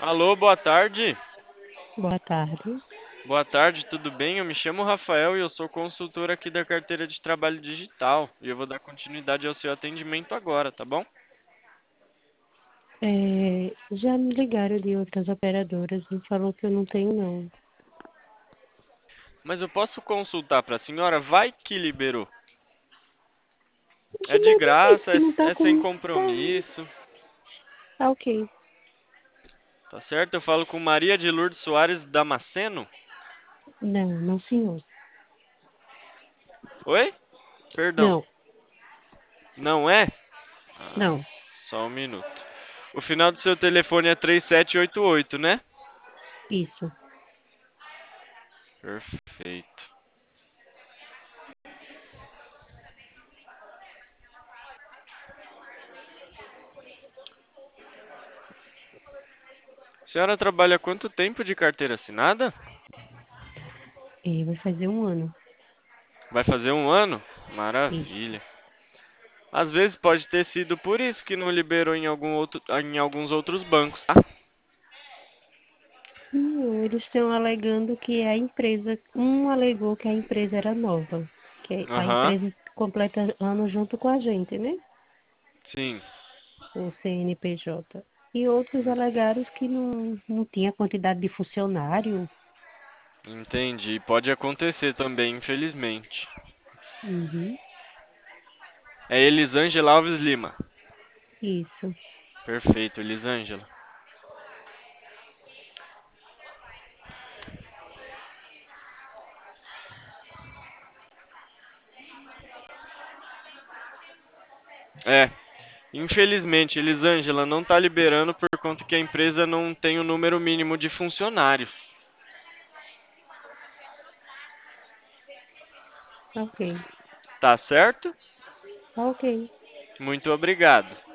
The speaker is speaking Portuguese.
Alô, boa tarde. Boa tarde. Boa tarde, tudo bem? Eu me chamo Rafael e eu sou consultor aqui da carteira de trabalho digital. E eu vou dar continuidade ao seu atendimento agora, tá bom? Já me ligaram de outras operadoras e falou que eu não tenho, não. Mas eu posso consultar para a senhora? Vai que liberou. É Isso de não disse graça, que não tá é sem com. Tá, compromisso, tá ok. tá certo? Eu falo com Maria de Lourdes Soares Damasceno. Não, não, senhor. Oi? Perdão. Não, Não é? Ah, não. só um minuto. O final do seu telefone é 3788, né? Isso. Perfeito. A senhora trabalha há quanto tempo de carteira assinada? Vai fazer um ano. Vai fazer um ano? Isso. Maravilha. Às vezes pode ter sido por isso que não liberou em alguns outros bancos, tá? Não, eles estão alegando que a empresa. Um alegou que a empresa era nova. Que a Aham, empresa completa ano junto com a gente, né? sim, O CNPJ. E outros alegaram que não tinha quantidade de funcionário. entendi. Pode acontecer também, infelizmente. Uhum. É Elisângela Alves Lima. Isso. Perfeito, Elisângela. É, infelizmente, Elisângela não tá liberando por conta que a empresa não tem o número mínimo de funcionários. Ok. Tá certo? Tá ok. Muito obrigado.